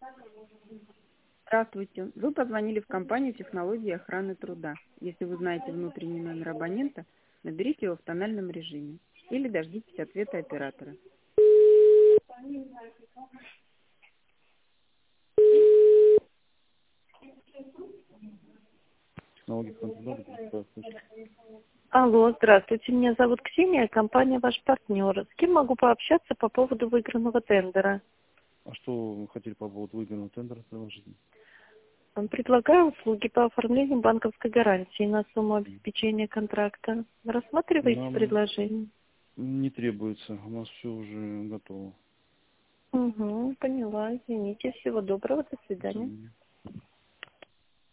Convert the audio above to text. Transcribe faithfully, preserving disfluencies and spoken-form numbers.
Здравствуйте. Вы позвонили в компанию технологии охраны труда. Если вы знаете внутренний номер абонента, наберите его в тональном режиме или дождитесь ответа оператора. Технологии охраны труда, здравствуйте. Алло, здравствуйте. Меня зовут Ксения, компания «Ваш партнер». С кем могу пообщаться по поводу выигранного тендера? А что вы хотели по поводу выигранного тендера предложить? Предлагаю услуги по оформлению банковской гарантии на сумму обеспечения контракта. Рассматриваете Нам предложение? не требуется, у нас все уже готово. Угу, поняла. Извините. Всего доброго. До До свидания. свидания.